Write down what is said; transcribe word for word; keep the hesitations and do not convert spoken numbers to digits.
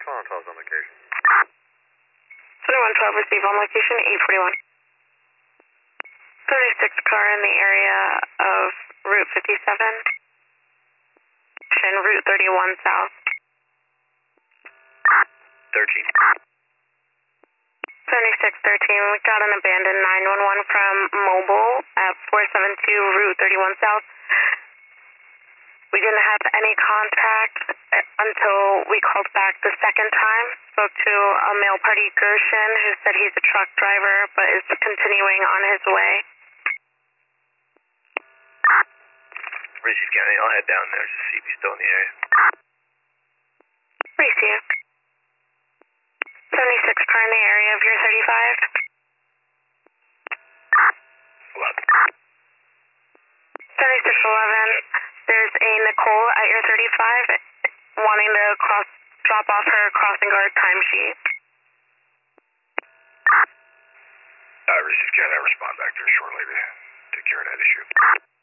twenty-one twelve is on location. twenty-one twelve receive on location, eight forty-one. thirty-six car in the area of Route fifty-seven. And Route thirty-one South. thirteen. seventy-six thirteen, we got an abandoned nine one one from Mobile at four seven two Route thirty-one South. We didn't have any contact until we called back the second time. Spoke to a male party Gershon who said he's a truck driver but is continuing on his way. Receive County, I'll head down there to see if he's still in the area. Receive. seventy-six car in the area of your thirty-five. eleven. seventy-six eleven, there's a Nicole at your thirty-five wanting to cross, drop off her crossing guard timesheet. Uh, receive County, I'll respond back there shortly to take care of that issue.